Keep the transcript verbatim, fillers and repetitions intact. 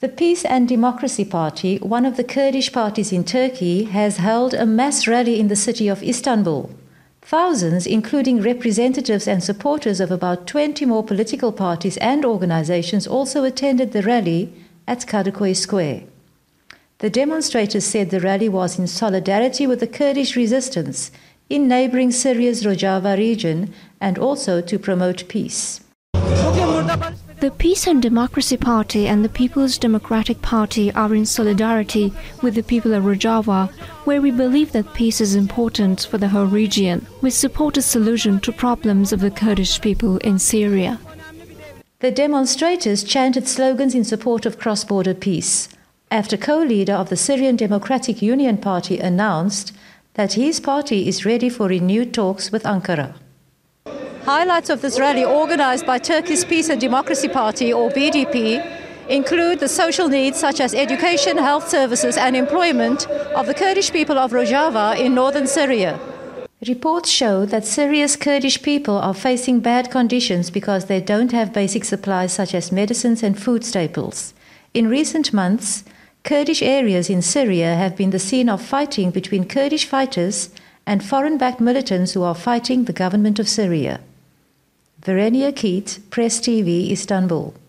The Peace and Democracy Party, one of the Kurdish parties in Turkey, has held a mass rally in the city of Istanbul. Thousands, including representatives and supporters of about twenty more political parties and organizations, also attended the rally at Kadıköy Square. The demonstrators said the rally was in solidarity with the Kurdish resistance in neighboring Syria's Rojava region and also to promote peace. The Peace and Democracy Party and the People's Democratic Party are in solidarity with the people of Rojava, where we believe that peace is important for the whole region. We support a solution to problems of the Kurdish people in Syria. The demonstrators chanted slogans in support of cross-border peace, after co-leader of the Syrian Democratic Union Party announced that his party is ready for renewed talks with Ankara. Highlights of this rally, organized by Turkey's Peace and Democracy Party, or B D P, include the social needs such as education, health services and employment of the Kurdish people of Rojava in northern Syria. Reports show that Syria's Kurdish people are facing bad conditions because they don't have basic supplies such as medicines and food staples. In recent months, Kurdish areas in Syria have been the scene of fighting between Kurdish fighters and foreign-backed militants who are fighting the government of Syria. Verenia Keat, Press T V, Istanbul.